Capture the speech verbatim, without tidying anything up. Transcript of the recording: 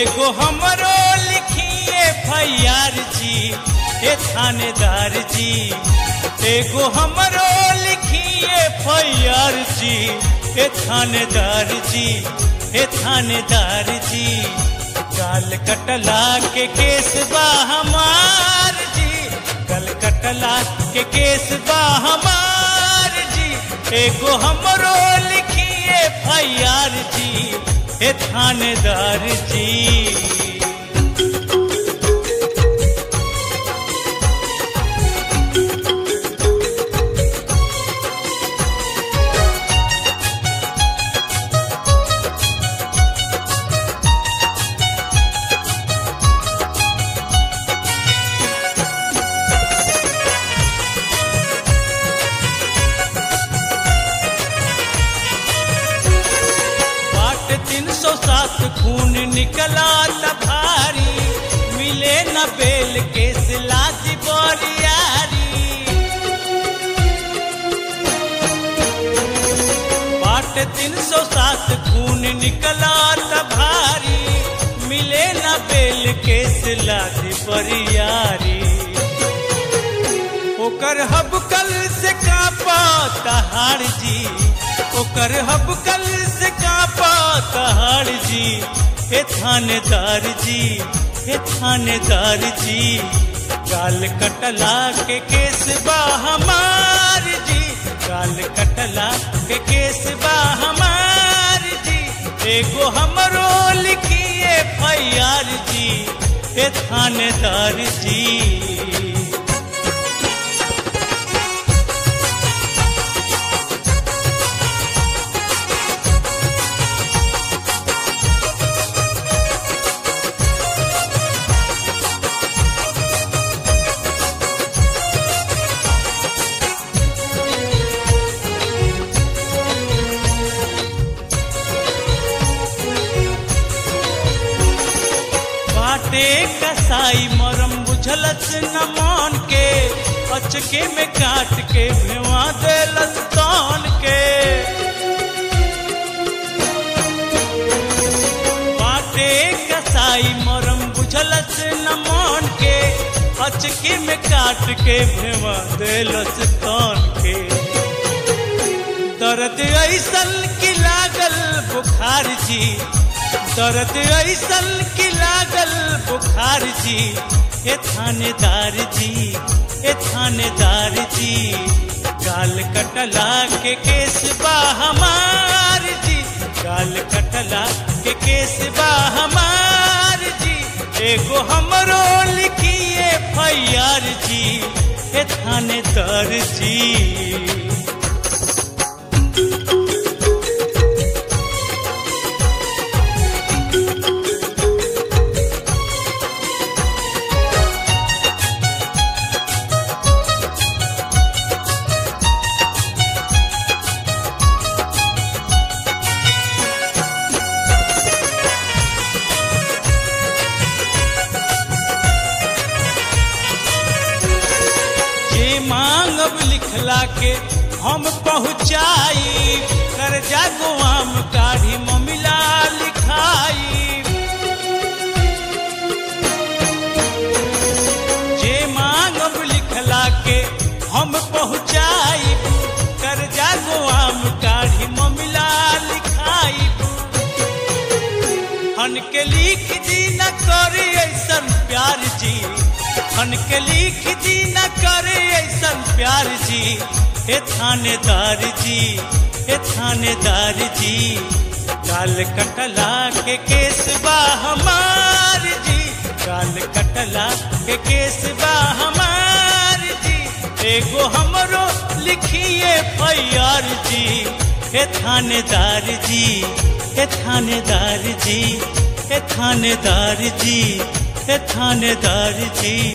एगो हमरो लिखिए फैयार जी ए थानेदार जी, एगो हमरो लिखिए फैयार जी ए थानेदार जी, ए थानेदार जी। गाल कटला के केस बा हमार जी, गाल कटला के केस बा हमार जी, एगो हमरो लिखिए फैयार जी ए थानेदार जी। तीन सौ सात खून निकला त भारी, मिले न बेल के सिलाती बोरियारी। बाट तीन सौ सात खून निकला त भारी, मिले न बेल के सिलाती बोरियारी। ओकर हब कल से कापा तहार जी, ओकर हब कल से कापा तहार जी ए थानेदार जी, ए थानेदार जी। गाल कटला के केस बा हमार जी, गाल कटला के केस बा हमार जी, एगो हमरो लिखिए फैयार जी ए थानेदार जी। बाटे कसाई मरम बुझलस न मान के, अचके में काट के भेवा देलस तान के। बाटे कसाई मरम बुझलस न मान के, अचके में काट के भेवा देलस तान के। दर्द ऐसन की लागल बुखार जी, दर्द ऐसन की लागल बुखार जी ए थानेदार जी, ए थानेदार जी। गाल कटला के केस बा हमार जी, गाल कटला के केस बा हमार जी, एगो हमरो लिखिए फैयार जी ए थानेदार जी। मांगब लिखला के हम पहुँचाई, कर्जा गुआम काढ़ी ममिला लिखाई। जे मांगब लिखला के हम पहुँचाई, कर्जा गुआम काढ़ी ममिला लिखाई। हन के लिख दी न करे ऐसन प्यार जी, हन के लिख दी न करे ऐसन प्यार जी ए थानेदार जी, ए थानेदार जी। गाल कटला के केस बा हमार जी, गाल कटला के केस बा हमार जी, एगो हमरो लिखिए फैयार जी ए थानेदार जी, ए थानेदार जी, ए थानेदार जी, ए थानेदार जी।